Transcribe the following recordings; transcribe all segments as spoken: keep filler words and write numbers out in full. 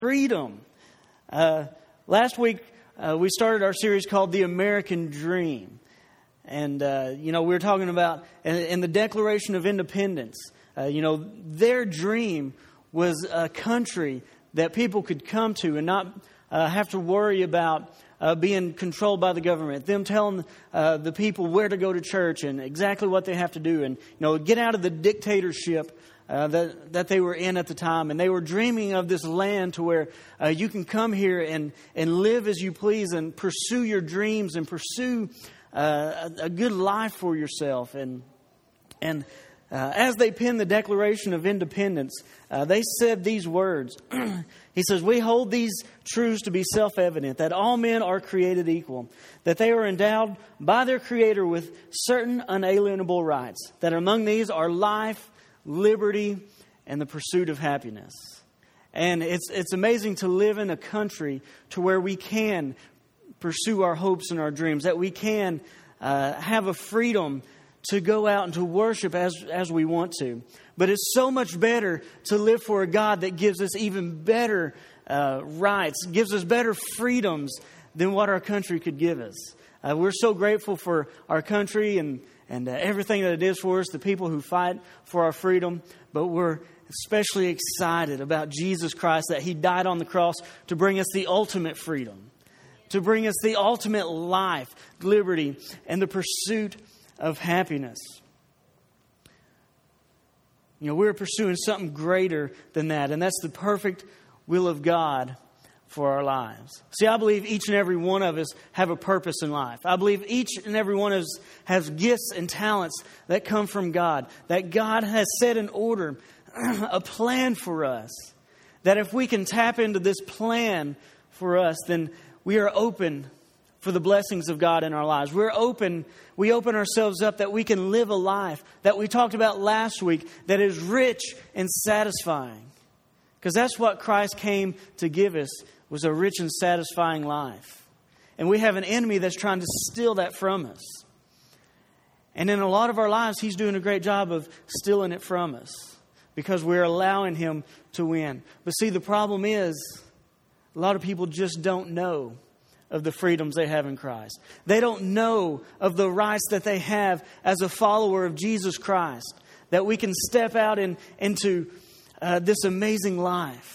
freedom. Uh, last week, uh, we started our series called The American Dream. And, uh, you know, we were talking about in, in the Declaration of Independence, uh, you know, their dream was a country that people could come to and not uh, have to worry about uh, being controlled by the government. Them telling uh, the people where to go to church and exactly what they have to do. And, you know, get out of the dictatorship Uh, that that they were in at the time. And they were dreaming of this land to where uh, you can come here and, and live as you please and pursue your dreams and pursue uh, a, a good life for yourself. And and uh, as they penned the Declaration of Independence, uh, they said these words. He says, "We hold these truths to be self-evident, that all men are created equal, that they are endowed by their Creator with certain unalienable rights, that among these are life, liberty, and the pursuit of happiness." And it's it's amazing to live in a country to where we can pursue our hopes and our dreams, that we can uh, have a freedom to go out and to worship as, as we want to. But it's so much better to live for a God that gives us even better uh, rights, gives us better freedoms than what our country could give us. Uh, we're so grateful for our country and And uh, everything that it is for us, the people who fight for our freedom. But we're especially excited about Jesus Christ, that He died on the cross to bring us the ultimate freedom, to bring us the ultimate life, liberty, and the pursuit of happiness. You know, we're pursuing something greater than that, and that's the perfect will of God for our lives. See, I believe each and every one of us have a purpose in life. I believe each and every one of us has gifts and talents that come from God, that God has set in order a plan for us, that if we can tap into this plan for us, then we are open for the blessings of God in our lives. We're open, we open ourselves up that we can live a life that we talked about last week that is rich and satisfying. Because that's what Christ came to give us, was a rich and satisfying life. And we have an enemy that's trying to steal that from us. And in a lot of our lives, he's doing a great job of stealing it from us because we're allowing him to win. But see, the problem is, a lot of people just don't know of the freedoms they have in Christ. They don't know of the rights that they have as a follower of Jesus Christ, that we can step out in, into uh, this amazing life.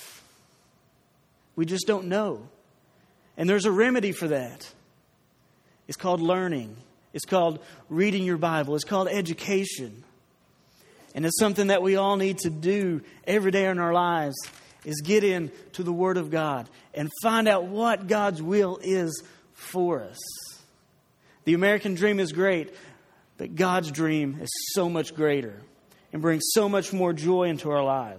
We just don't know. And there's a remedy for that. It's called learning. It's called reading your Bible. It's called education. And it's something that we all need to do every day in our lives, is get into the Word of God and find out what God's will is for us. The American dream is great, but God's dream is so much greater and brings so much more joy into our lives.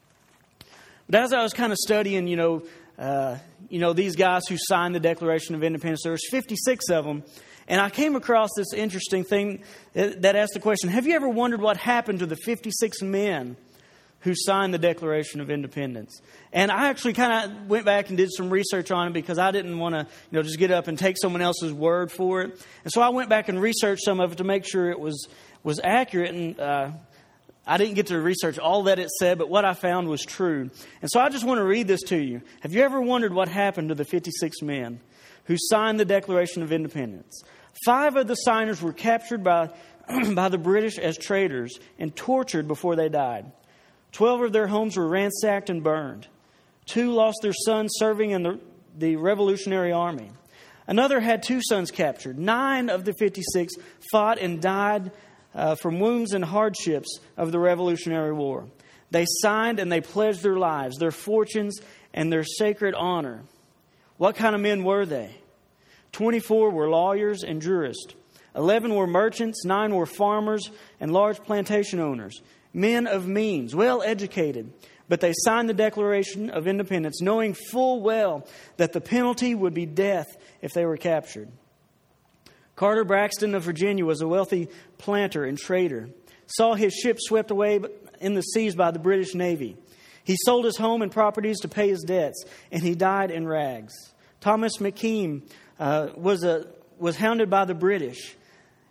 But as I was kind of studying, you know, Uh, you know, these guys who signed the Declaration of Independence, there was fifty-six of them. And I came across this interesting thing that, that asked the question, have you ever wondered what happened to the fifty-six men who signed the Declaration of Independence? And I actually kind of went back and did some research on it because I didn't want to, you know, just get up and take someone else's word for it. And so I went back and researched some of it to make sure it was, was accurate. And uh I didn't get to research all that it said, but what I found was true. And so I just want to read this to you. Have you ever wondered what happened to the fifty-six men who signed the Declaration of Independence? Five of the signers were captured by, by the British as traitors and tortured before they died. Twelve of their homes were ransacked and burned. Two lost their sons serving in the, the Revolutionary Army. Another had two sons captured. Nine of the fifty-six fought and died Uh, from wounds and hardships of the Revolutionary War. They signed and they pledged their lives, their fortunes, and their sacred honor. What kind of men were they? twenty-four were lawyers and jurists. eleven were merchants. Nine were farmers and large plantation owners. Men of means, well educated. But they signed the Declaration of Independence knowing full well that the penalty would be death if they were captured. Carter Braxton of Virginia was a wealthy planter and trader. Saw his ship swept away in the seas by the British Navy. He sold his home and properties to pay his debts, and he died in rags. Thomas McKean uh, was a was hounded by the British.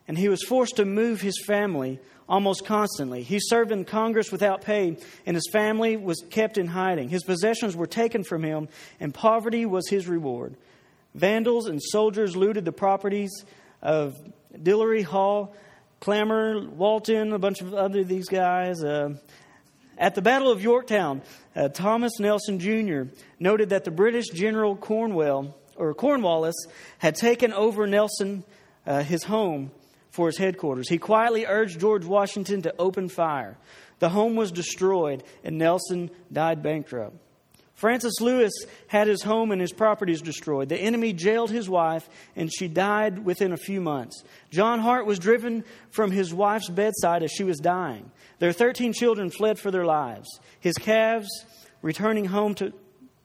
and he was forced to move his family almost constantly. He served in Congress without pay, and his family was kept in hiding. His possessions were taken from him, and poverty was his reward. Vandals and soldiers looted the properties of Dillery Hall, Clamor, Walton, a bunch of other these guys. Uh, at the Battle of Yorktown, uh, Thomas Nelson Junior noted that the British General Cornwell or Cornwallis had taken over Nelson, uh, his home, for his headquarters. He quietly urged George Washington to open fire. The home was destroyed, and Nelson died bankrupt. Francis Lewis had his home and his properties destroyed. The enemy jailed his wife, and she died within a few months. John Hart was driven from his wife's bedside as she was dying. Their thirteen children fled for their lives. His calves returning home to...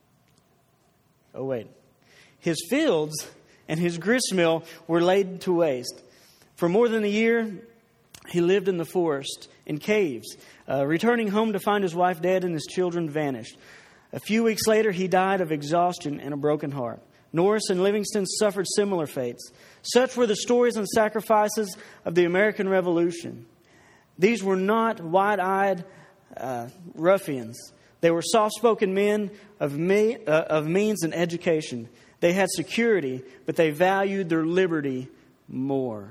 Oh, wait. His fields and his grist mill were laid to waste. For more than a year, he lived in the forest, in caves, uh, returning home to find his wife dead and his children vanished. A few weeks later, he died of exhaustion and a broken heart. Norris and Livingston suffered similar fates. Such were the stories and sacrifices of the American Revolution. These were not wide-eyed uh, ruffians. They were soft-spoken men of, me, uh, of means and education. They had security, but they valued their liberty more.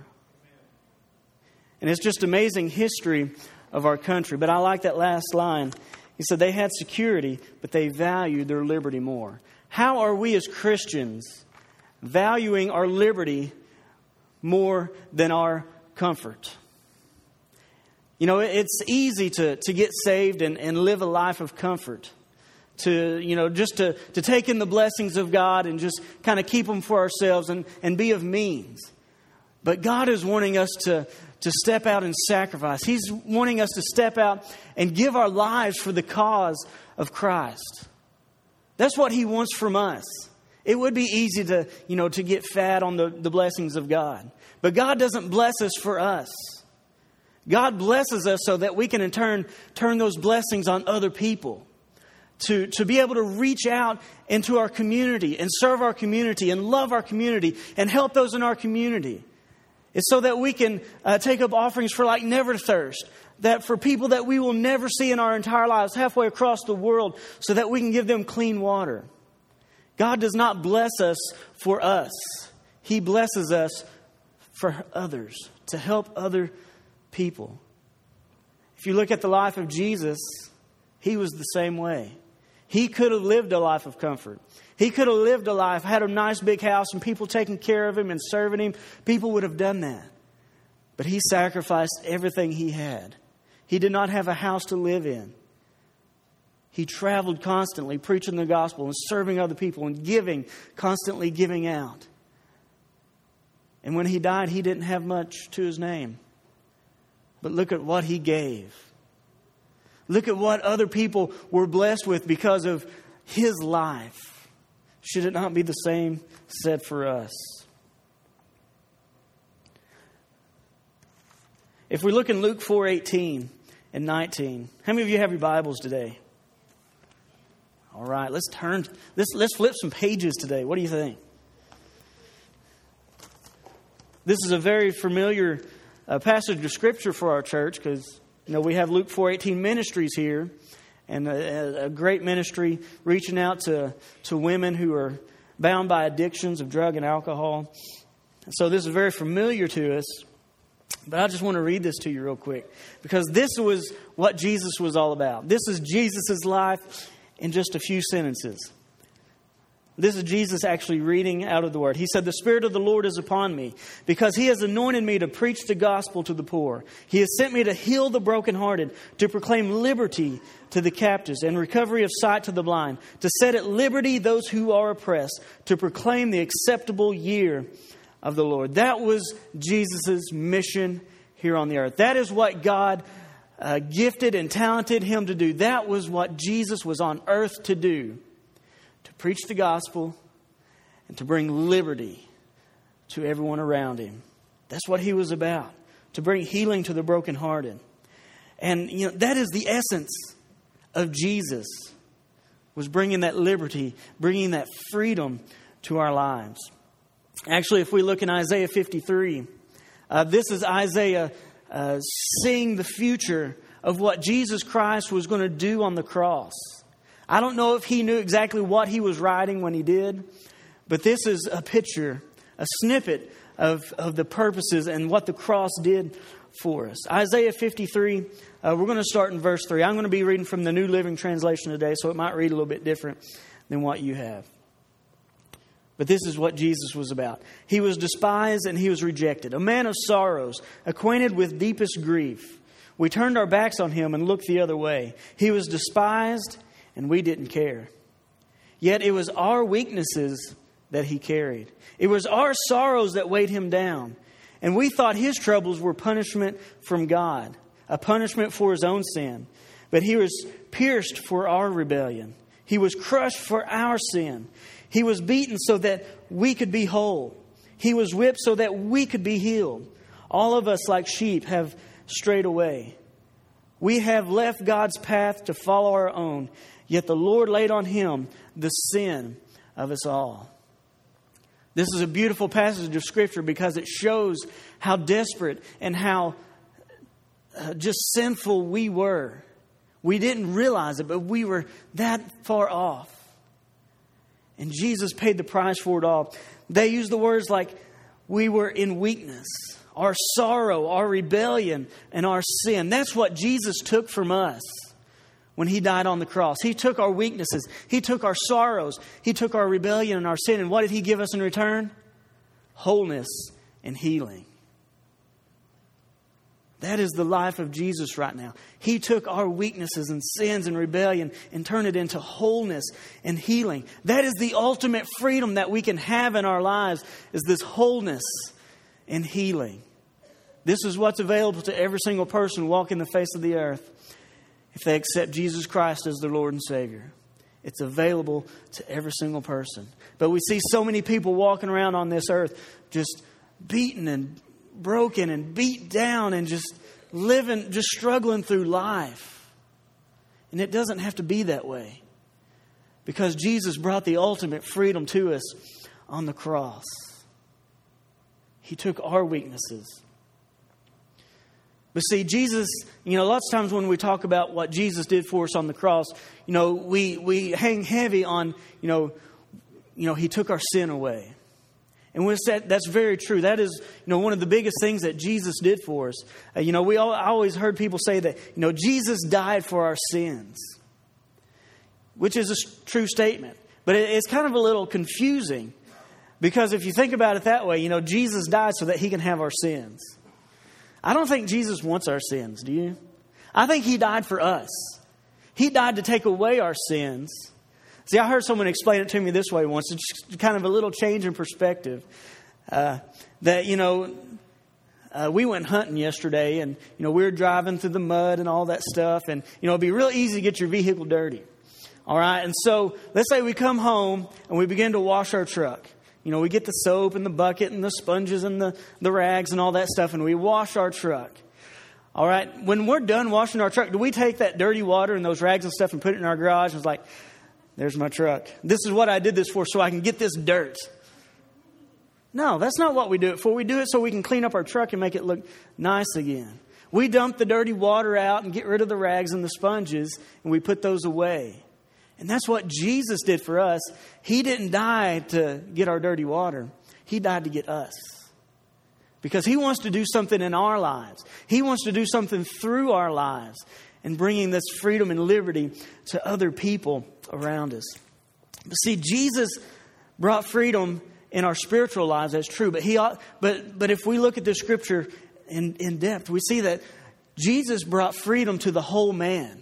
And it's just amazing history of our country. But I like that last line. He said they had security, but they valued their liberty more. How are we as Christians valuing our liberty more than our comfort? You know, it's easy to, to get saved and, and live a life of comfort. To, you know, just to, to take in the blessings of God and just kind of keep them for ourselves and, and be of means. But God is wanting us to, to step out and sacrifice. He's wanting us to step out and give our lives for the cause of Christ. That's what He wants from us. It would be easy to, you know, to get fat on the, the blessings of God. But God doesn't bless us for us. God blesses us so that we can in turn turn those blessings on other people. To, to be able to reach out into our community and serve our community and love our community and help those in our community. It's so that we can uh, take up offerings for like Never Thirst. That for people that we will never see in our entire lives halfway across the world so that we can give them clean water. God does not bless us for us. He blesses us for others, to help other people. If you look at the life of Jesus, He was the same way. He could have lived a life of comfort. He could have lived a life, had a nice big house and people taking care of Him and serving Him. People would have done that. But He sacrificed everything He had. He did not have a house to live in. He traveled constantly preaching the gospel and serving other people and giving, constantly giving out. And when He died, He didn't have much to His name. But look at what He gave. Look at what other people were blessed with because of His life. Should it not be the same said for us? If we look in Luke four eighteen and nineteen, how many of you have your Bibles today? All right, let's turn. Let's let's flip some pages today. What do you think? This is a very familiar uh, passage of Scripture for our church because you know we have Luke four eighteen ministries here, and a, a great ministry reaching out to to women who are bound by addictions of drug and alcohol. So this is very familiar to us. But I just want to read this to you real quick because this was what Jesus was all about. This is Jesus' life in just a few sentences. This is Jesus actually reading out of the Word. He said, "The Spirit of the Lord is upon me because He has anointed me to preach the gospel to the poor. He has sent me to heal the brokenhearted, to proclaim liberty to the captives and recovery of sight to the blind, to set at liberty those who are oppressed, to proclaim the acceptable year of the Lord." That was Jesus' mission here on the earth. That is what God uh, gifted and talented Him to do. That was what Jesus was on earth to do. To preach the gospel and to bring liberty to everyone around Him. That's what He was about. To bring healing to the brokenhearted. And you know that is the essence of Jesus. Was bringing that liberty, bringing that freedom to our lives. Actually, if we look in Isaiah fifty-three, Uh, this is Isaiah uh, seeing the future of what Jesus Christ was going to do on the cross. I don't know if he knew exactly what he was writing when he did, but this is a picture, a snippet of, of the purposes and what the cross did for us. Isaiah fifty-three, uh, we're going to start in verse three. I'm going to be reading from the New Living Translation today, so it might read a little bit different than what you have. But this is what Jesus was about. He was despised and he was rejected, a man of sorrows, acquainted with deepest grief. We turned our backs on him and looked the other way. He was despised and we didn't care. Yet it was our weaknesses that he carried. It was our sorrows that weighed him down. And we thought his troubles were punishment from God, a punishment for his own sin. But he was pierced for our rebellion. He was crushed for our sin. He was beaten so that we could be whole. He was whipped so that we could be healed. All of us, like sheep, have strayed away. We have left God's path to follow our own. Yet the Lord laid on him the sin of us all. This is a beautiful passage of Scripture because it shows how desperate and how uh, just sinful we were. We didn't realize it, but we were that far off. And Jesus paid the price for it all. They use the words like we were in weakness, our sorrow, our rebellion, and our sin. That's what Jesus took from us when he died on the cross. He took our weaknesses. He took our sorrows. He took our rebellion and our sin. And what did he give us in return? Wholeness and healing. That is the life of Jesus right now. He took our weaknesses and sins and rebellion and turned it into wholeness and healing. That is the ultimate freedom that we can have in our lives, is this wholeness and healing. This is what's available to every single person walking the face of the earth if they accept Jesus Christ as their Lord and Savior. It's available to every single person. But we see so many people walking around on this earth just beaten and broken and beat down and just living, just struggling through life. And it doesn't have to be that way, because Jesus brought the ultimate freedom to us on the cross. He took our weaknesses. But see, Jesus, you know, lots of times when we talk about what Jesus did for us on the cross, you know, we, we hang heavy on, you know, you know, he took our sin away. And we said that's very true. That is, you know, one of the biggest things that Jesus did for us. Uh, you know, we all, I always heard people say that, you know, Jesus died for our sins, which is a true statement. But it, it's kind of a little confusing, because if you think about it that way, you know, Jesus died so that he can have our sins. I don't think Jesus wants our sins, do you? I think he died for us. He died to take away our sins. See, I heard someone explain it to me this way once. It's just kind of a little change in perspective. Uh, that, you know, uh, we went hunting yesterday, and, you know, we were driving through the mud and all that stuff. And, you know, it'd be real easy to get your vehicle dirty. All right. And so let's say we come home and we begin to wash our truck. You know, we get the soap and the bucket and the sponges and the, the rags and all that stuff, and we wash our truck. All right. When we're done washing our truck, do we take that dirty water and those rags and stuff and put it in our garage? And it's like, there's my truck. This is what I did this for, so I can get this dirt. No, that's not what we do it for. We do it so we can clean up our truck and make it look nice again. We dump the dirty water out and get rid of the rags and the sponges, and we put those away. And that's what Jesus did for us. He didn't die to get our dirty water. He died to get us. Because he wants to do something in our lives. He wants to do something through our lives, and bringing this freedom and liberty to other people around us. But see, Jesus brought freedom in our spiritual lives. That's true. But he, but but if we look at this scripture in, in depth, we see that Jesus brought freedom to the whole man.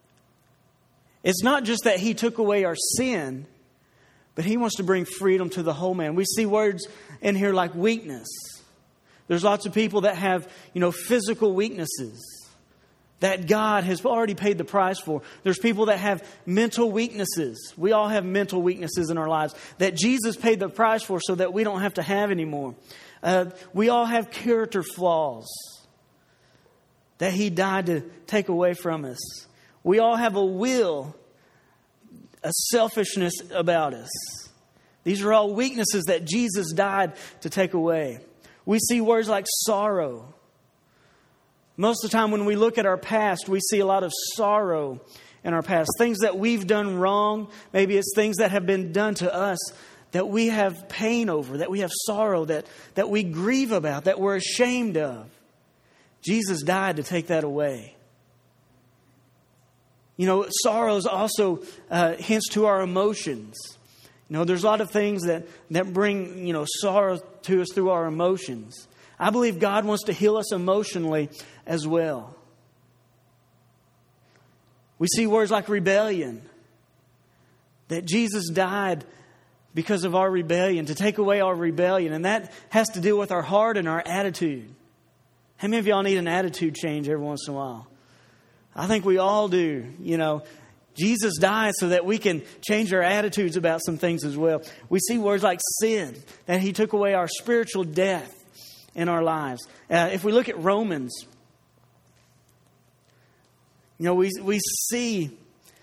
It's not just that he took away our sin, but he wants to bring freedom to the whole man. We see words in here like weakness. There's lots of people that have, you know, physical weaknesses that God has already paid the price for. There's people that have mental weaknesses. We all have mental weaknesses in our lives that Jesus paid the price for so that we don't have to have anymore. Uh, we all have character flaws that he died to take away from us. We all have a will, a selfishness about us. These are all weaknesses that Jesus died to take away. We see words like sorrow. Most of the time when we look at our past, we see a lot of sorrow in our past. Things that we've done wrong. Maybe it's things that have been done to us that we have pain over, that we have sorrow, that, that we grieve about, that we're ashamed of. Jesus died to take that away. You know, sorrows also uh, hints to our emotions. You know, there's a lot of things that, that bring, you know, sorrow to us through our emotions. I believe God wants to heal us emotionally as well. We see words like rebellion. That Jesus died because of our rebellion, to take away our rebellion. And that has to do with our heart and our attitude. How many of y'all need an attitude change every once in a while? I think we all do. You know, Jesus died so that we can change our attitudes about some things as well. We see words like sin, that He took away our spiritual death in our lives. Uh, if we look at Romans, you know, we we see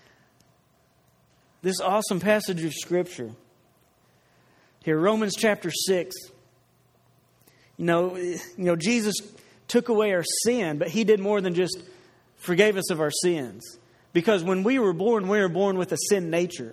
this awesome passage of Scripture. Here, Romans chapter six. You know, you know, Jesus took away our sin, but He did more than just forgave us of our sins. Because when we were born, we were born with a sin nature.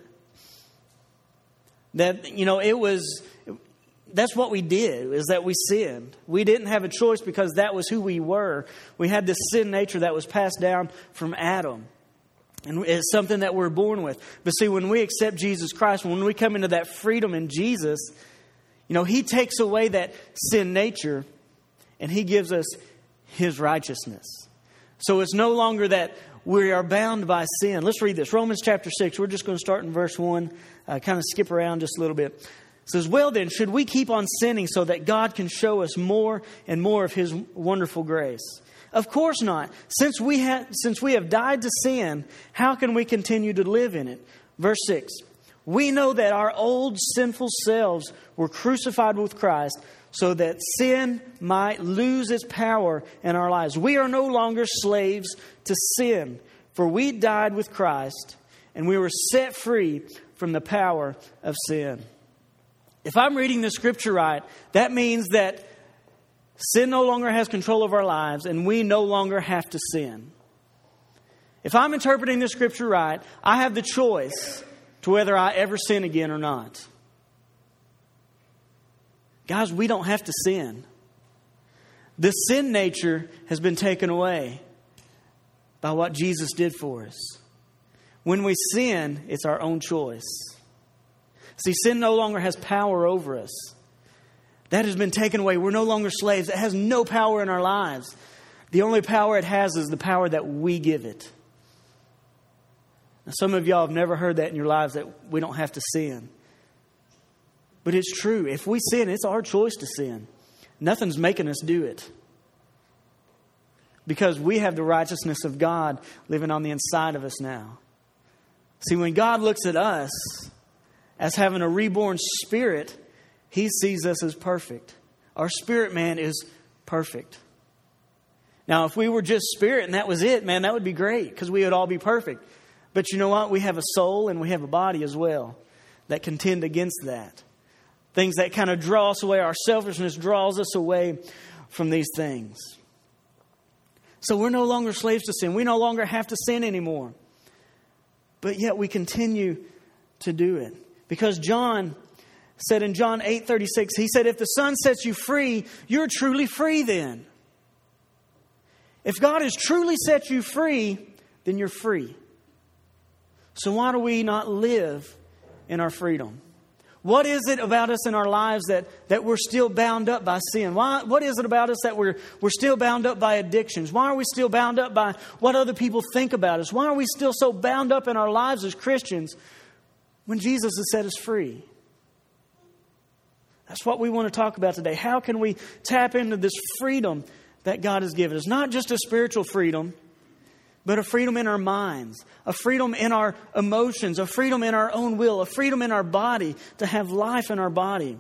That, you know, it was, that's what we did, is that we sinned. We didn't have a choice because that was who we were. We had this sin nature that was passed down from Adam. And it's something that we're born with. But see, when we accept Jesus Christ, when we come into that freedom in Jesus, you know, He takes away that sin nature and He gives us His righteousness. So it's no longer that we are bound by sin. Let's read this. Romans chapter six. We're just going to start in verse one. Uh, kind of skip around just a little bit. It says, well then, should we keep on sinning so that God can show us more and more of His wonderful grace? Of course not. Since we have, since we have died to sin, how can we continue to live in it? Verse six. We know that our old sinful selves were crucified with Christ so that sin might lose its power in our lives. We are no longer slaves to sin, for we died with Christ and we were set free from the power of sin. If I'm reading the Scripture right, that means that sin no longer has control of our lives and we no longer have to sin. If I'm interpreting the Scripture right, I have the choice to whether I ever sin again or not. Guys, we don't have to sin. The sin nature has been taken away by what Jesus did for us. When we sin, it's our own choice. See, sin no longer has power over us. That has been taken away. We're no longer slaves. It has no power in our lives. The only power it has is the power that we give it. Now, some of y'all have never heard that in your lives, that we don't have to sin. But it's true. If we sin, it's our choice to sin. Nothing's making us do it. Because we have the righteousness of God living on the inside of us now. See, when God looks at us as having a reborn spirit, He sees us as perfect. Our spirit man is perfect. Now, if we were just spirit and that was it, man, that would be great because we would all be perfect. But you know what? We have a soul and we have a body as well that contend against that. Things that kind of draw us away. Our selfishness draws us away from these things. So we're no longer slaves to sin. We no longer have to sin anymore. But yet we continue to do it. Because John said in John eight thirty-six, he said, if the Son sets you free, you're truly free then. If God has truly set you free, then you're free. So why do we not live in our freedom? What is it about us in our lives that, that we're still bound up by sin? Why, what is it about us that we're, we're still bound up by addictions? Why are we still bound up by what other people think about us? Why are we still so bound up in our lives as Christians when Jesus has set us free? That's what we want to talk about today. How can we tap into this freedom that God has given us? Not just a spiritual freedom, but a freedom in our minds, a freedom in our emotions, a freedom in our own will, a freedom in our body to have life in our body.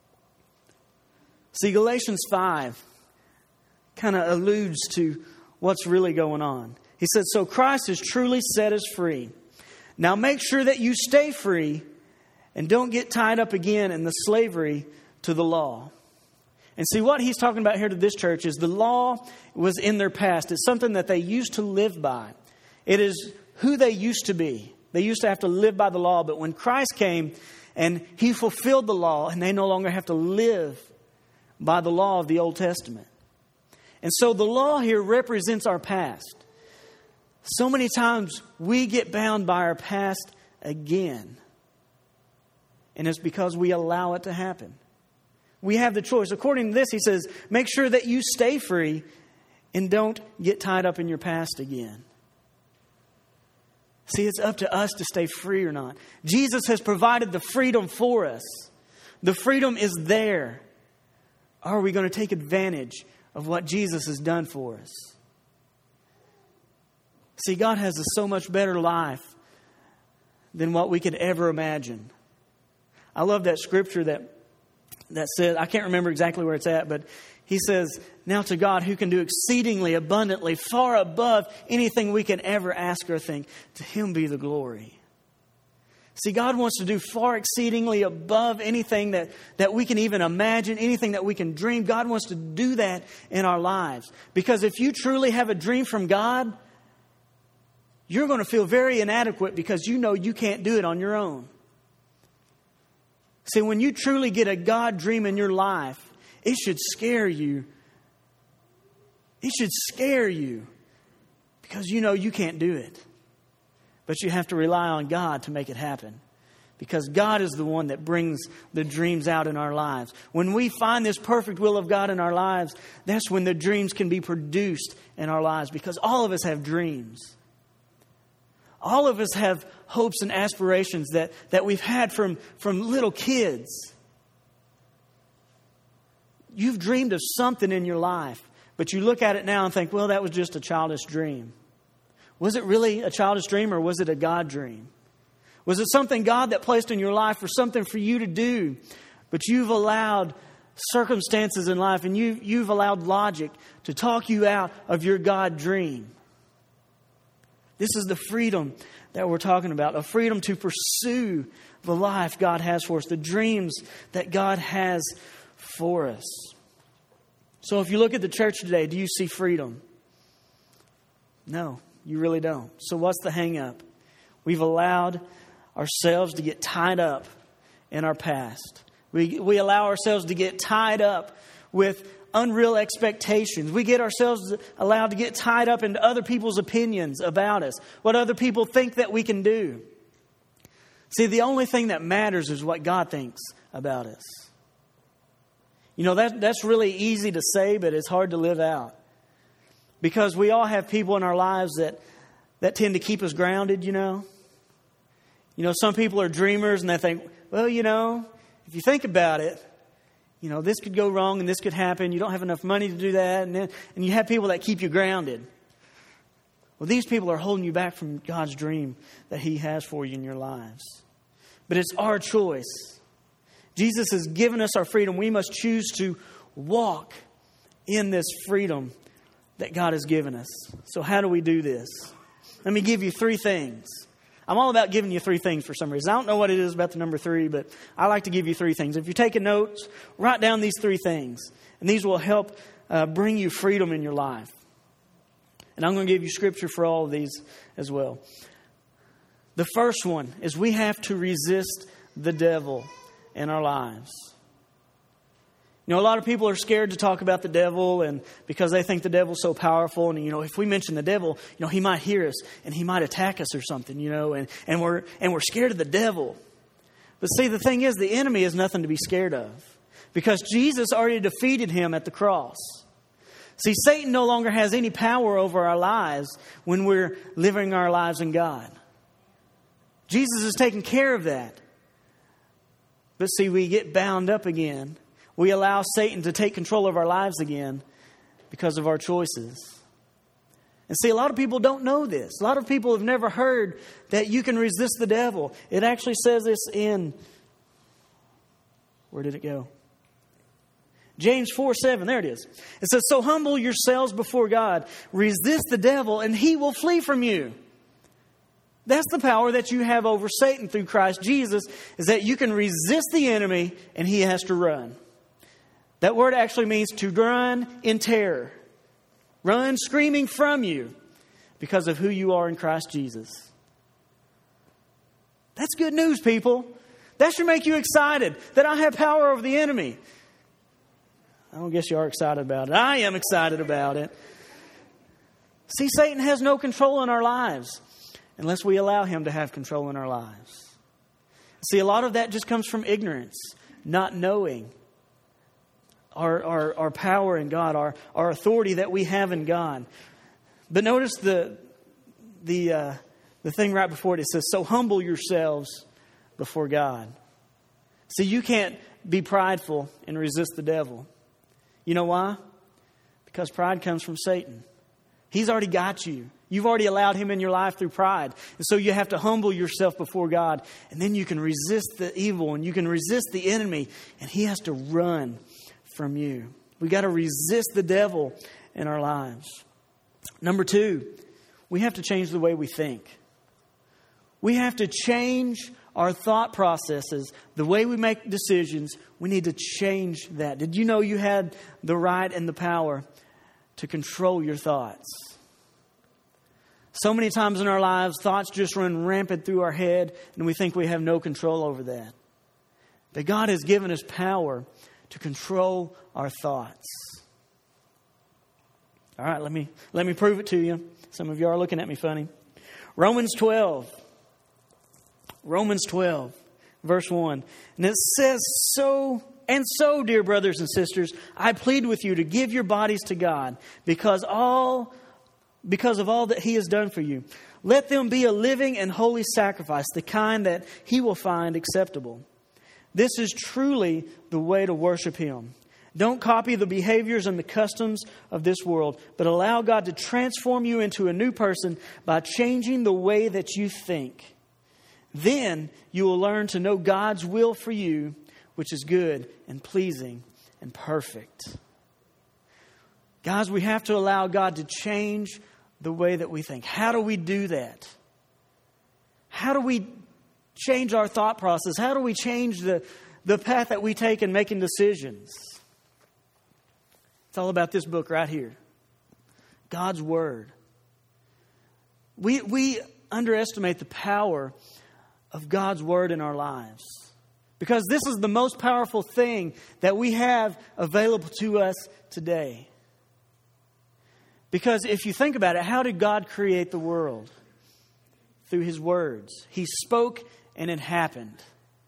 See, Galatians five kind of alludes to what's really going on. He said, so Christ has truly set us free. Now make sure that you stay free and don't get tied up again in the slavery to the law. And see, what he's talking about here to this church is the law was in their past. It's something that they used to live by. It is who they used to be. They used to have to live by the law. But when Christ came and he fulfilled the law, and they no longer have to live by the law of the Old Testament. And so the law here represents our past. So many times we get bound by our past again. And it's because we allow it to happen. We have the choice. According to this, he says, make sure that you stay free and don't get tied up in your past again. See, it's up to us to stay free or not. Jesus has provided the freedom for us. The freedom is there. Are we going to take advantage of what Jesus has done for us? See, God has a so much better life than what we could ever imagine. I love that scripture that that says, I can't remember exactly where it's at, but he says, now to God who can do exceedingly abundantly, far above anything we can ever ask or think, to him be the glory. See, God wants to do far exceedingly above anything that, that we can even imagine, anything that we can dream. God wants to do that in our lives. Because if you truly have a dream from God, you're going to feel very inadequate because you know you can't do it on your own. See, when you truly get a God dream in your life, it should scare you. It should scare you because you know you can't do it. But you have to rely on God to make it happen. Because God is the one that brings the dreams out in our lives. When we find this perfect will of God in our lives, that's when the dreams can be produced in our lives. Because all of us have dreams. All of us have hopes and aspirations that, that we've had from, from little kids. You've dreamed of something in your life, but you look at it now and think, well, that was just a childish dream. Was it really a childish dream or was it a God dream? Was it something God that placed in your life for something for you to do, but you've allowed circumstances in life and you, you've allowed logic to talk you out of your God dream? This is the freedom that we're talking about, a freedom to pursue the life God has for us, the dreams that God has for us. So if you look at the church today, do you see freedom? No, you really don't. So what's the hang up? We've allowed ourselves to get tied up in our past. We, we allow ourselves to get tied up with unreal expectations. We get ourselves allowed to get tied up into other people's opinions about us, what other people think that we can do. See, the only thing that matters is what God thinks about us. You know, that that's really easy to say, but it's hard to live out. Because we all have people in our lives that, that tend to keep us grounded, you know. You know, some people are dreamers and they think, well, you know, if you think about it, you know, this could go wrong and this could happen. You don't have enough money to do that. And then, and you have people that keep you grounded. Well, these people are holding you back from God's dream that He has for you in your lives. But it's our choice. Jesus has given us our freedom. We must choose to walk in this freedom that God has given us. So how do we do this? Let me give you three things. I'm all about giving you three things for some reason. I don't know what it is about the number three, but I like to give you three things. If you're taking notes, write down these three things. And these will help uh, bring you freedom in your life. And I'm going to give you scripture for all of these as well. The first one is we have to resist the devil in our lives. You know, a lot of people are scared to talk about the devil and because they think the devil's so powerful. And, you know, if we mention the devil, you know, he might hear us and he might attack us or something, you know, and, and we're and we're scared of the devil. But see, the thing is, the enemy is nothing to be scared of because Jesus already defeated him at the cross. See, Satan no longer has any power over our lives when we're living our lives in God. Jesus has taken care of that. But see, we get bound up again. We allow Satan to take control of our lives again because of our choices. And see, a lot of people don't know this. A lot of people have never heard that you can resist the devil. It actually says this in, where did it go? James four seven, there it is. It says, so humble yourselves before God, resist the devil, and he will flee from you. That's the power that you have over Satan through Christ Jesus, is that you can resist the enemy and he has to run. That word actually means to run in terror. Run screaming from you because of who you are in Christ Jesus. That's good news, people. That should make you excited that I have power over the enemy. I don't guess you are excited about it. I am excited about it. See, Satan has no control in our lives unless we allow him to have control in our lives. See, a lot of that just comes from ignorance, not knowing our, our, our power in God, our, our authority that we have in God. But notice the, the, uh, the thing right before it. It says, so humble yourselves before God. See, you can't be prideful and resist the devil. You know why? Because pride comes from Satan. He's already got you. You've already allowed him in your life through pride. And so you have to humble yourself before God. And then you can resist the evil and you can resist the enemy. And he has to run from you. We got to resist the devil in our lives. Number two, we have to change the way we think. We have to change our thought processes, the way we make decisions. We need to change that. Did you know you had the right and the power to control your thoughts? So many times in our lives, thoughts just run rampant through our head and we think we have no control over that. But God has given us power to control our thoughts. All right, let me, let me prove it to you. Some of you are looking at me funny. Romans twelve. Romans twelve, verse one. And it says, so, and so, dear brothers and sisters, I plead with you to give your bodies to God because all, because of all that He has done for you. Let them be a living and holy sacrifice, the kind that He will find acceptable. This is truly the way to worship Him. Don't copy the behaviors and the customs of this world, but allow God to transform you into a new person by changing the way that you think. Then you will learn to know God's will for you, which is good and pleasing and perfect. Guys, we have to allow God to change the way that we think. How do we do that? How do we change our thought process? How do we change the, the path that we take in making decisions? It's all about this book right here. God's Word. We, we underestimate the power of God's Word in our lives. Because this is the most powerful thing that we have available to us today. Because if you think about it, how did God create the world? Through His words. He spoke and it happened.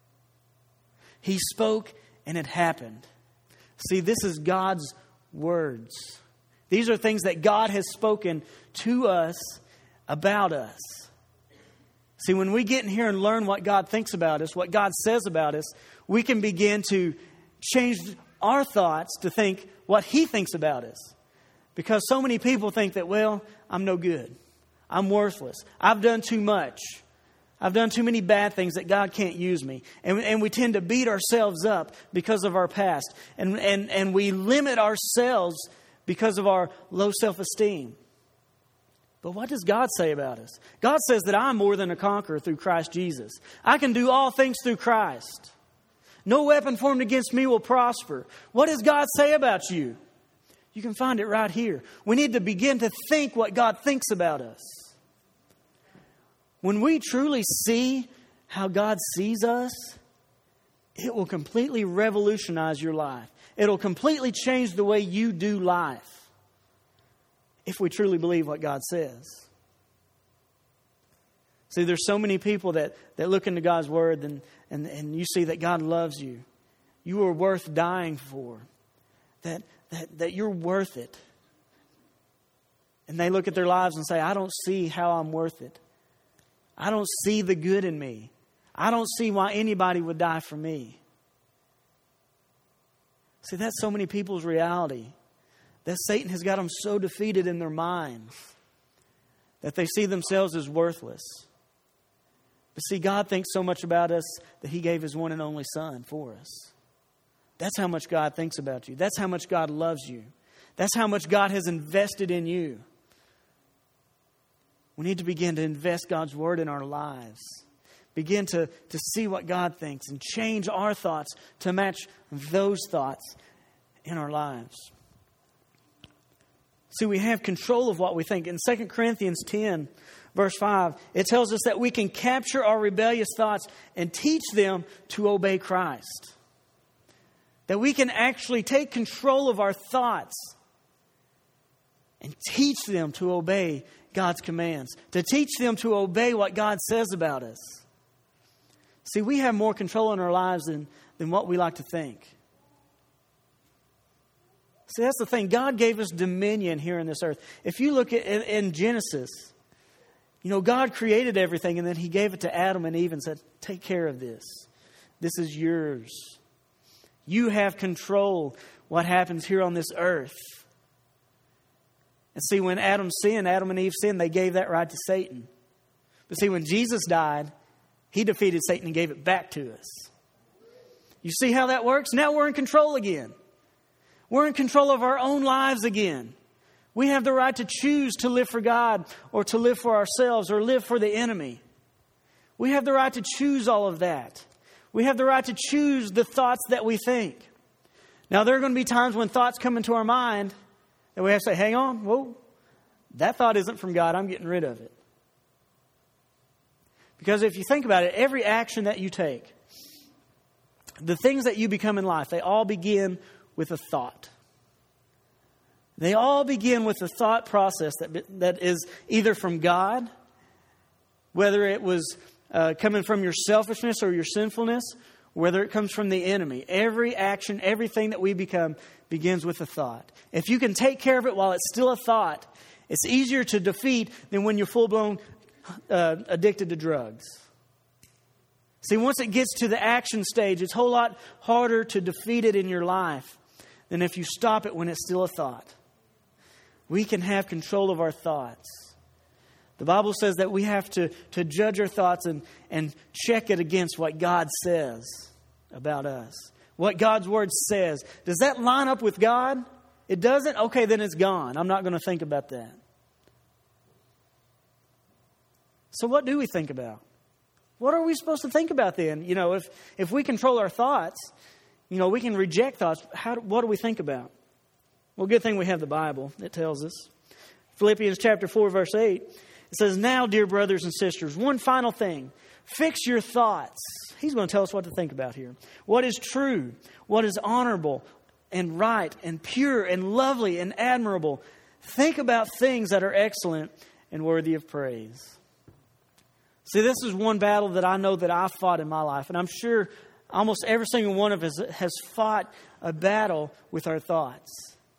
He spoke and it happened. See, this is God's words. These are things that God has spoken to us about us. See, when we get in here and learn what God thinks about us, what God says about us, we can begin to change our thoughts to think what He thinks about us. Because so many people think that, well, I'm no good. I'm worthless. I've done too much. I've done too many bad things that God can't use me. And, and we tend to beat ourselves up because of our past. And, and, and we limit ourselves because of our low self-esteem. But what does God say about us? God says that I'm more than a conqueror through Christ Jesus. I can do all things through Christ. No weapon formed against me will prosper. What does God say about you? You can find it right here. We need to begin to think what God thinks about us. When we truly see how God sees us, it will completely revolutionize your life. It'll completely change the way you do life. If we truly believe what God says. See, there's so many people that, that look into God's Word and, and, and you see that God loves you. You are worth dying for. That, that, that you're worth it. And they look at their lives and say, I don't see how I'm worth it. I don't see the good in me. I don't see why anybody would die for me. See, that's so many people's reality. That Satan has got them so defeated in their minds that they see themselves as worthless. But see, God thinks so much about us that He gave His one and only Son for us. That's how much God thinks about you. That's how much God loves you. That's how much God has invested in you. We need to begin to invest God's Word in our lives. Begin to, to see what God thinks and change our thoughts to match those thoughts. in our lives. See, we have control of what we think. In Second Corinthians ten, verse five, it tells us that we can capture our rebellious thoughts and teach them to obey Christ. That we can actually take control of our thoughts and teach them to obey God's commands. To teach them to obey what God says about us. See, we have more control in our lives than, than what we like to think. See, that's the thing. God gave us dominion here in this earth. If you look at in, in Genesis, you know, God created everything and then He gave it to Adam and Eve and said, take care of this. This is yours. You have control what happens here on this earth. And see, when Adam sinned, Adam and Eve sinned, they gave that right to Satan. But see, when Jesus died, He defeated Satan and gave it back to us. You see how that works? Now we're in control again. We're in control of our own lives again. We have the right to choose to live for God or to live for ourselves or live for the enemy. We have the right to choose all of that. We have the right to choose the thoughts that we think. Now, there are going to be times when thoughts come into our mind that we have to say, hang on, whoa, that thought isn't from God. I'm getting rid of it. Because if you think about it, every action that you take, the things that you become in life, they all begin with a thought. They all begin with a thought process that, that is either from God, whether it was uh, coming from your selfishness or your sinfulness, whether it comes from the enemy. Every action, everything that we become begins with a thought. If you can take care of it while it's still a thought, it's easier to defeat than when you're full-blown uh, addicted to drugs. See, once it gets to the action stage, it's a whole lot harder to defeat it in your life than if you stop it when it's still a thought. We can have control of our thoughts. The Bible says that we have to, to judge our thoughts and, and check it against what God says about us. What God's Word says. Does that line up with God? It doesn't? Okay, then it's gone. I'm not going to think about that. So what do we think about? What are we supposed to think about then? You know, if, if we control our thoughts, you know, we can reject thoughts. How, what do we think about? Well, good thing we have the Bible. It tells us. Philippians chapter four, verse eight. It says, now, dear brothers and sisters, one final thing. Fix your thoughts. He's going to tell us what to think about here. What is true? What is honorable and right and pure and lovely and admirable? Think about things that are excellent and worthy of praise. See, this is one battle that I know that I've fought in my life. And I'm sure almost every single one of us has fought a battle with our thoughts.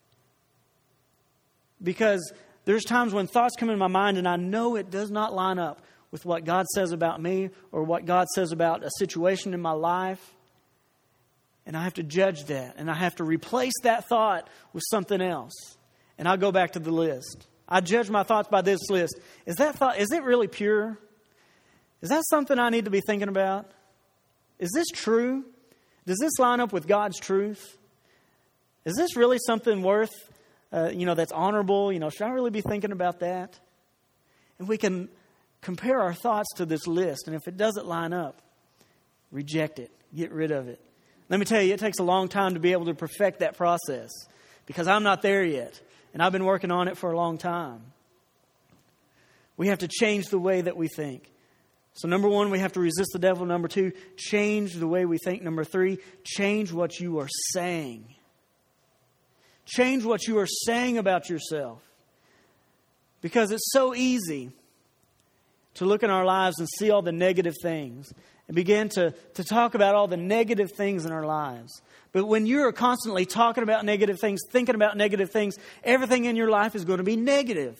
Because there's times when thoughts come in my mind and I know it does not line up with what God says about me or what God says about a situation in my life. And I have to judge that. And I have to replace that thought with something else. And I'll go back to the list. I judge my thoughts by this list. Is that thought, is it really pure? Is that something I need to be thinking about? Is this true? Does this line up with God's truth? Is this really something worth, uh, you know, that's honorable? You know, should I really be thinking about that? And we can compare our thoughts to this list. And if it doesn't line up, reject it. Get rid of it. Let me tell you, it takes a long time to be able to perfect that process. Because I'm not there yet. And I've been working on it for a long time. We have to change the way that we think. So number one, we have to resist the devil. Number two, change the way we think. Number three, change what you are saying. Change what you are saying about yourself. Because it's so easy to look in our lives and see all the negative things and begin to, to talk about all the negative things in our lives. But when you're constantly talking about negative things, thinking about negative things, everything in your life is going to be negative.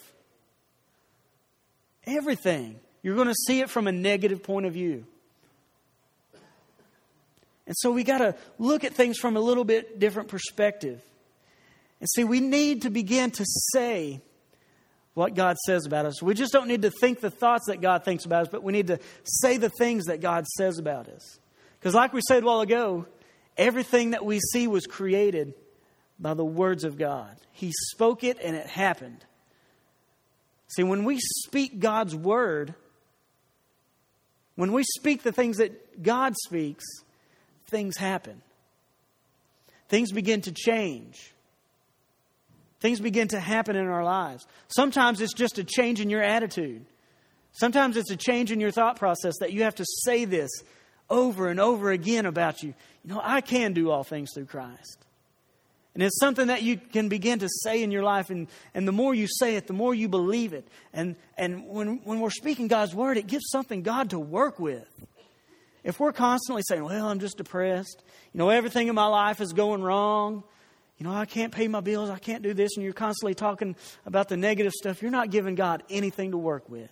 Everything. You're going to see it from a negative point of view. And so we got to look at things from a little bit different perspective. And see, we need to begin to say what God says about us. We just don't need to think the thoughts that God thinks about us, but we need to say the things that God says about us. Because like we said a while ago, everything that we see was created by the words of God. He spoke it and it happened. See, when we speak God's word, when we speak the things that God speaks, things happen. things begin to change. Things begin to happen in our lives. Sometimes it's just a change in your attitude. Sometimes it's a change in your thought process that you have to say this over and over again about you. You know, I can do all things through Christ. And it's something that you can begin to say in your life. And, and the more you say it, the more you believe it. And, and when, when we're speaking God's word, it gives something God to work with. If we're constantly saying, well, I'm just depressed. You know, everything in my life is going wrong. You know, I can't pay my bills. I can't do this. And you're constantly talking about the negative stuff. You're not giving God anything to work with.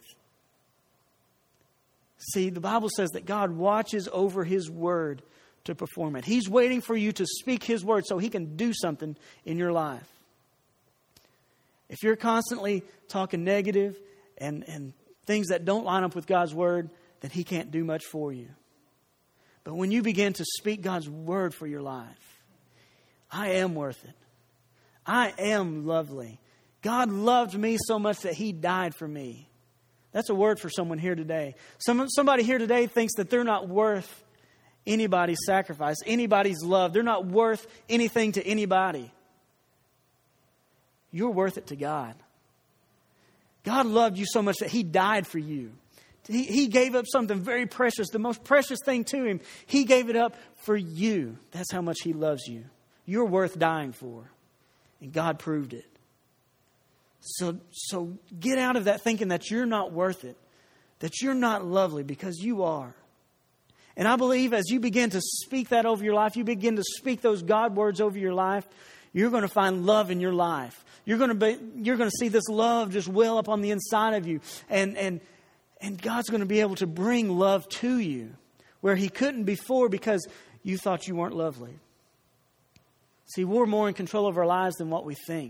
See, the Bible says that God watches over His word to perform it. He's waiting for you to speak His word so He can do something in your life. If you're constantly talking negative and, and things that don't line up with God's word, then He can't do much for you. But when you begin to speak God's word for your life, I am worth it. I am lovely. God loved me so much that He died for me. That's a word for someone here today. Some, somebody here today thinks that they're not worth anybody's sacrifice, anybody's love. They're not worth anything to anybody. You're worth it to God. God loved you so much that He died for you. He, he gave up something very precious, the most precious thing to Him. He gave it up for you. That's how much He loves you. You're worth dying for. And God proved it. So, so get out of that thinking that you're not worth it, that you're not lovely, because you are. And I believe as you begin to speak that over your life, you begin to speak those God words over your life, you're going to find love in your life. You're going to be, you're going to see this love just well up on the inside of you. And, and, and God's going to be able to bring love to you where He couldn't before because you thought you weren't lovely. See, we're more in control of our lives than what we think.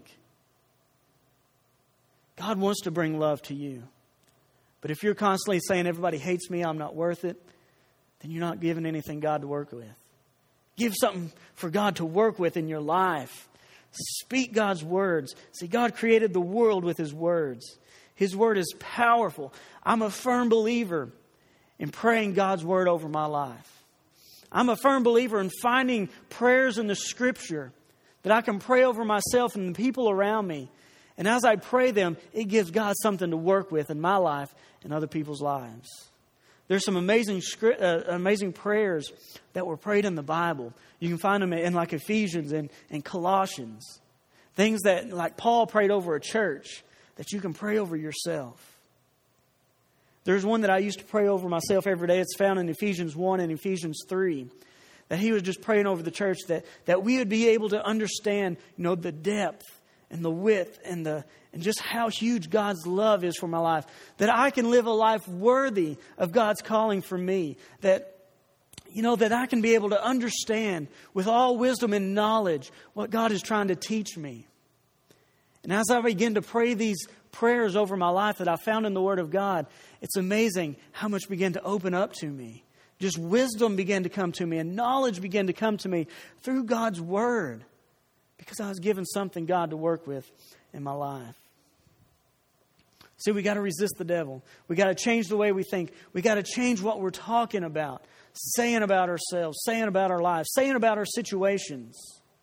God wants to bring love to you. But if you're constantly saying everybody hates me, I'm not worth it, then you're not giving anything God to work with. Give something for God to work with in your life. Speak God's words. See, God created the world with His words. His word is powerful. I'm a firm believer in praying God's word over my life. I'm a firm believer in finding prayers in the Scripture that I can pray over myself and the people around me. And as I pray them, it gives God something to work with in my life and other people's lives. There's some amazing script, uh, amazing prayers that were prayed in the Bible. You can find them in like Ephesians and, and Colossians. Things that like Paul prayed over a church that you can pray over yourself. There's one that I used to pray over myself every day. It's found in Ephesians one and Ephesians three. That he was just praying over the church that, that we would be able to understand, you know, the depth and the width and the and just how huge God's love is for my life. That I can live a life worthy of God's calling for me. That, you know, that I can be able to understand with all wisdom and knowledge what God is trying to teach me. And as I begin to pray these prayers over my life that I found in the Word of God, it's amazing how much began to open up to me. Just wisdom began to come to me and knowledge began to come to me through God's Word. Because I was given something God to work with in my life. See, we got to resist the devil. We got to change the way we think. We got to change what we're talking about, saying about ourselves, saying about our lives, saying about our situations.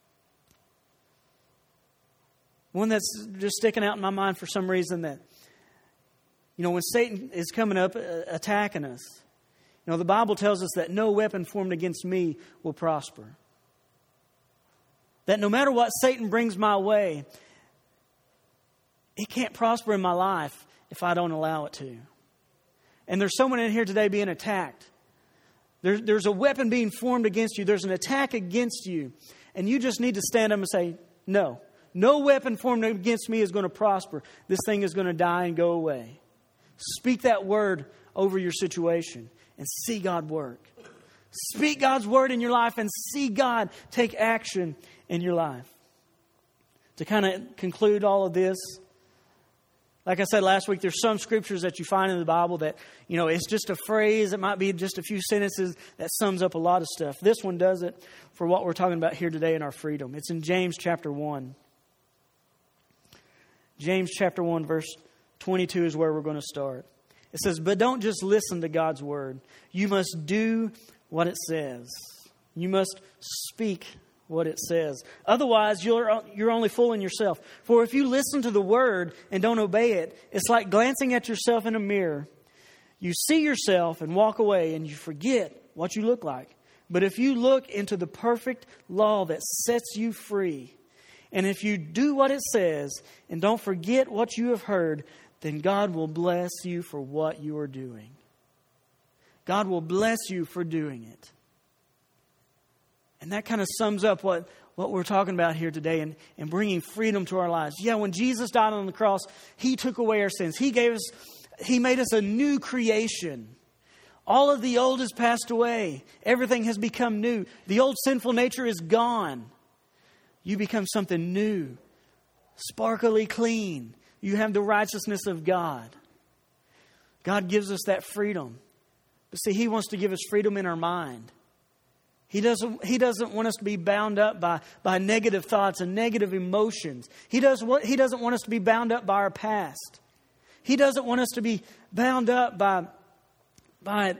One that's just sticking out in my mind for some reason that, you know, when Satan is coming up, uh, attacking us, you know, the Bible tells us that no weapon formed against me will prosper. That no matter what Satan brings my way, it can't prosper in my life if I don't allow it to. And there's someone in here today being attacked. There's, there's a weapon being formed against you. There's an attack against you. And you just need to stand up and say, no. No weapon formed against me is going to prosper. This thing is going to die and go away. Speak that word over your situation and see God work. Speak God's word in your life and see God take action in your life. To kind of conclude all of this, like I said last week, there's some scriptures that you find in the Bible that, you know, it's just a phrase. It might be just a few sentences that sums up a lot of stuff. This one does it for what we're talking about here today in our freedom. It's in James chapter one. James chapter one, verse twenty-two is where we're going to start. It says, but don't just listen to God's word. You must do what it says. You must speak what it says. Otherwise, you're, you're only fooling yourself. For if you listen to the word and don't obey it, it's like glancing at yourself in a mirror. You see yourself and walk away and you forget what you look like. But if you look into the perfect law that sets you free, and if you do what it says and don't forget what you have heard, then God will bless you for what you are doing. God will bless you for doing it. And that kind of sums up what, what we're talking about here today and, and bringing freedom to our lives. Yeah, when Jesus died on the cross, He took away our sins. He gave us, He made us a new creation. All of the old has passed away. Everything has become new. The old sinful nature is gone. You become something new, sparkly clean. You have the righteousness of God. God gives us that freedom. But see, He wants to give us freedom in our mind. He doesn't, he doesn't want us to be bound up by, by negative thoughts and negative emotions. He, does, he doesn't want us to be bound up by our past. He doesn't want us to be bound up by, by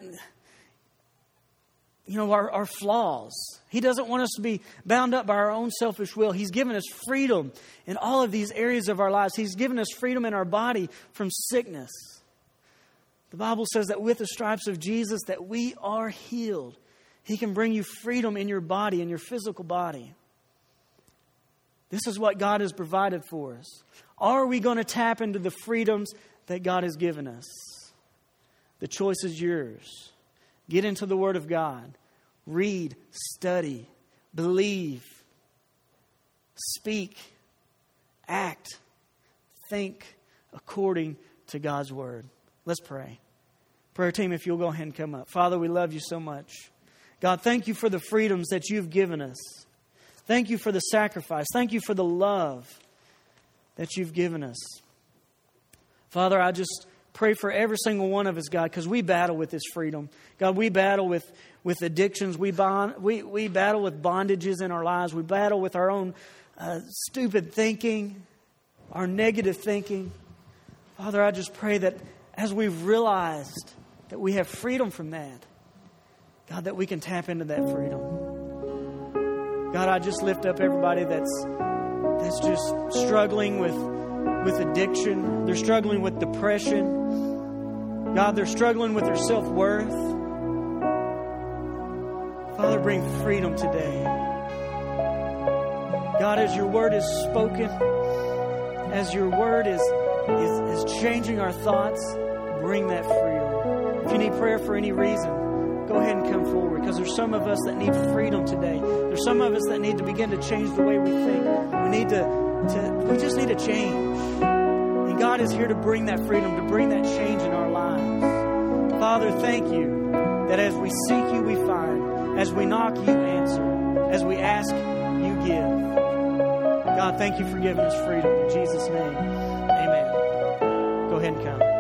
you know, our, our flaws. He doesn't want us to be bound up by our own selfish will. He's given us freedom in all of these areas of our lives. He's given us freedom in our body from sickness. The Bible says that with the stripes of Jesus that we are healed. He can bring you freedom in your body, in your physical body. This is what God has provided for us. Are we going to tap into the freedoms that God has given us? The choice is yours. Get into the Word of God. Read, study, believe, speak, act, think according to God's Word. Let's pray. Prayer team, if you'll go ahead and come up. Father, we love you so much. God, thank you for the freedoms that you've given us. Thank you for the sacrifice. Thank you for the love that you've given us. Father, I just pray for every single one of us, God, because we battle with this freedom. God, we battle with, with addictions. We, bond, we, we battle with bondages in our lives. We battle with our own uh, stupid thinking, our negative thinking. Father, I just pray that as we've realized that we have freedom from that, God, that we can tap into that freedom. God, I just lift up everybody that's that's just struggling with, with addiction. They're struggling with depression. God, they're struggling with their self-worth. Father, bring freedom today. God, as your word is spoken, as your word is, is, is changing our thoughts, bring that freedom. If you need prayer for any reason, go ahead and come forward, because there's some of us that need freedom today. There's some of us that need to begin to change the way we think. We need to, to we just need to change. And God is here to bring that freedom, to bring that change in our lives. Father, thank you that as we seek you, we find. As we knock, you answer. As we ask, you give. God, thank you for giving us freedom. In Jesus' name, amen. Go ahead and come.